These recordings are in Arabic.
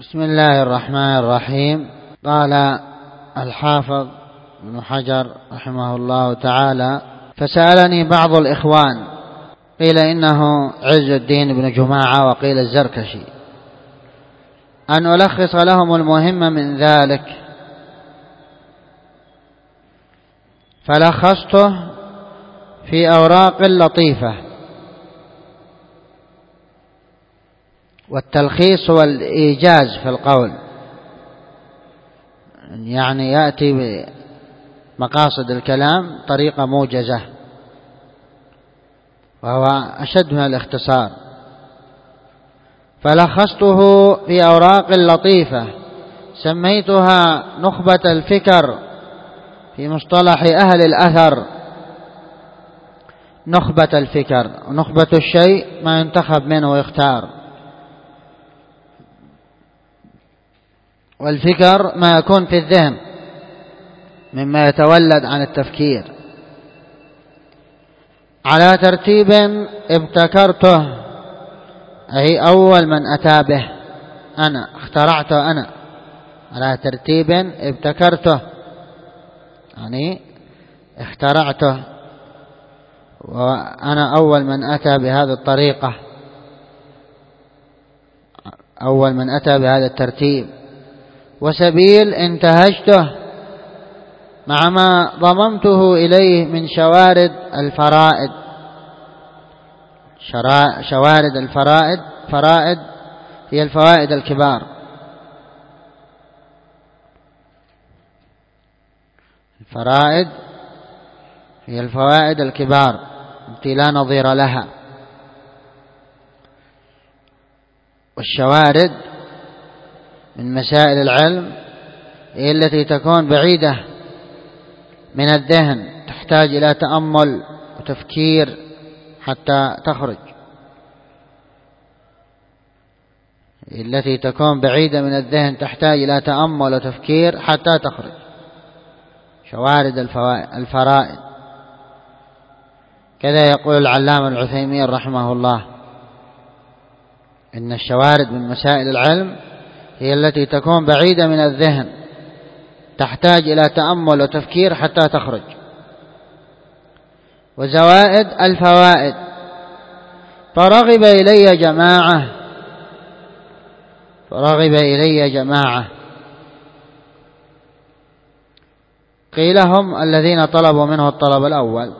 بسم الله الرحمن الرحيم. قال الحافظ ابن حجر رحمه الله تعالى: فسألني بعض الإخوان، قيل إنه عز الدين بن جماعة وقيل الزركشي، أن ألخص لهم المهم من ذلك، فلخصته في أوراق لطيفة. والتلخيص هو الإيجاز في القول، يعني يأتي بمقاصد الكلام طريقة موجزة، وهو أشد من الاختصار. فلخصته في أوراق لطيفة سميتها نخبة الفكر في مصطلح أهل الأثر. نخبة الفكر، ونخبة الشيء ما ينتخب منه ويختار، والفكر ما يكون في الذهن مما يتولد عن التفكير، على ترتيب ابتكرته، أي أول من أتى به أنا، اخترعته أنا، على ترتيب ابتكرته يعني اخترعته، وأنا أول من أتى بهذه الطريقة، أول من أتى بهذا الترتيب. وسبيل انتهجته مع ما ضممته إليه من شوارد الفرائد. شوارد الفرائد، فرائد هي الفوائد الكبار، الفرائد هي الفوائد الكبار التي لا نظير لها. والشوارد من مسائل العلم هي التي تكون بعيدة من الذهن، تحتاج إلى تأمل وتفكير حتى تخرج، التي تكون بعيدة من الذهن تحتاج إلى تأمل وتفكير حتى تخرج. شوارد الفرائد. كذا يقول العلامة العثيمين رحمه الله: إن الشوارد من مسائل العلم هي التي تكون بعيدة من الذهن، تحتاج إلى تأمل وتفكير حتى تخرج. وزوائد الفوائد: فرغب إلي جماعة، قيل هم الذين طلبوا منه الطلب الأول.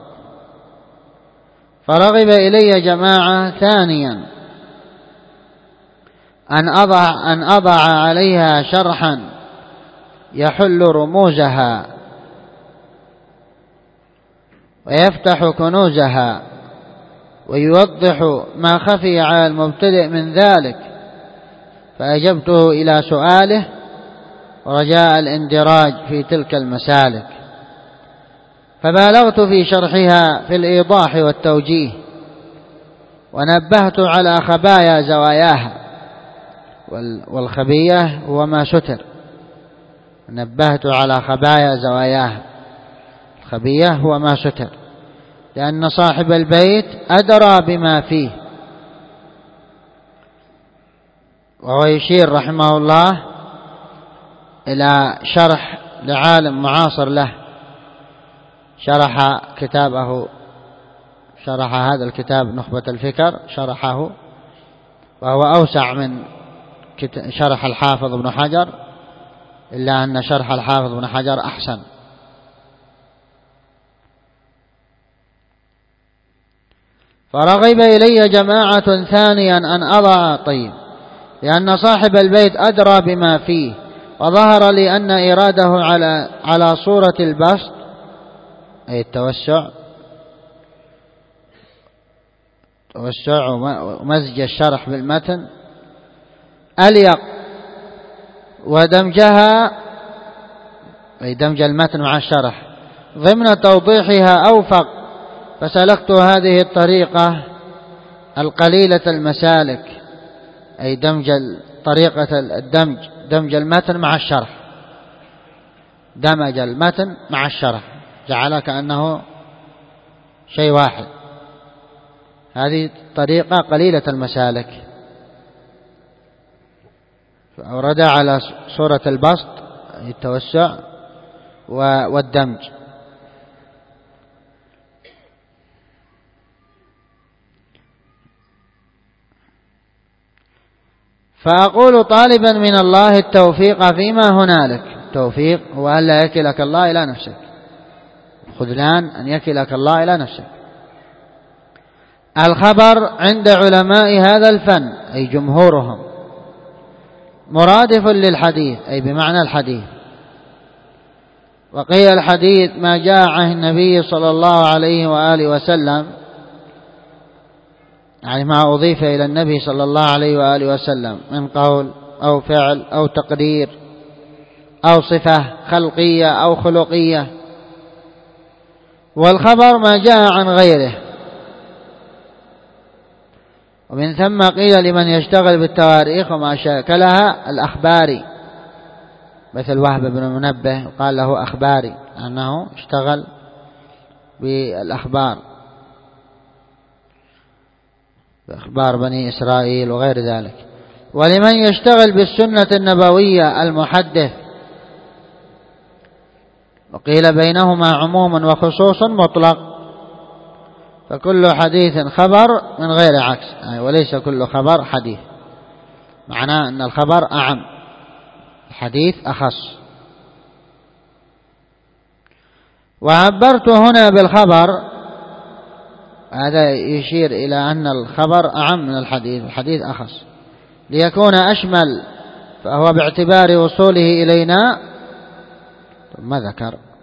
فرغب إلي جماعة ثانيا أن أضع عليها شرحا يحل رموزها ويفتح كنوزها ويوضح ما خفي على المبتدئ من ذلك، فأجبته إلى سؤاله رجاء الاندراج في تلك المسالك، فبالغت في شرحها في الإيضاح والتوجيه، ونبهت على خبايا زواياها. والخبية هو ما ستر، نبهت على خبايا زواياها، الخبية هو ما ستر، لأن صاحب البيت أدرى بما فيه. وهو يشير رحمه الله إلى شرح لعالم معاصر له، شرح هذا الكتاب نخبة الفكر، شرحه، وهو أوسع من شرح الحافظ ابن حجر، إلا أن شرح الحافظ ابن حجر أحسن. فرغب إلي جماعة ثانيا أن أضع، لأن صاحب البيت أدرى بما فيه، وظهر لي أن إراده على صورة البسط، أي التوسع ومزج الشرح بالمتن أليق، ودمجها، أي دمج المتن مع الشرح، ضمن توضيحها أوفق، فسلكت هذه الطريقة القليلة المسالك، أي طريقة دمج المتن مع الشرح، دمج المتن مع الشرح، جعل كأنه شيء واحد. هذه طريقة قليلة المسالك. فأورد على صورة البسط التوسع والدمج. فأقول طالبا من الله التوفيق فيما هنالك. التوفيق هو ألا يكلك الله إلى نفسك، خذلان أن يكلك الله إلى نفسك. الخبر عند علماء هذا الفن أي جمهورهم مرادف للحديث أي بمعنى الحديث. وقيل الحديث ما جاء عن النبي صلى الله عليه وآله وسلم، يعني ما أضيف إلى النبي صلى الله عليه وآله وسلم من قول أو فعل أو تقدير أو صفة خلقية أو خلقية. والخبر ما جاء عن غيره. ومن ثم قيل لمن يشتغل بالتواريخ وما شاكلها الأخباري، مثل وهب بن منبه قال له أخباري أنه اشتغل بالأخبار، بأخبار بني إسرائيل وغير ذلك. ولمن يشتغل بالسنة النبوية المحدث. وقيل بينهما عموم وخصوص مطلق، فكل حديث خبر من غير عكس، يعني وليس كل خبر حديث، معناه أن الخبر أعم، الحديث أخص. وعبرت هنا بالخبر، هذا يشير إلى أن الخبر أعم من الحديث، الحديث أخص، ليكون أشمل، فهو باعتبار وصوله إلينا. ثم ذكر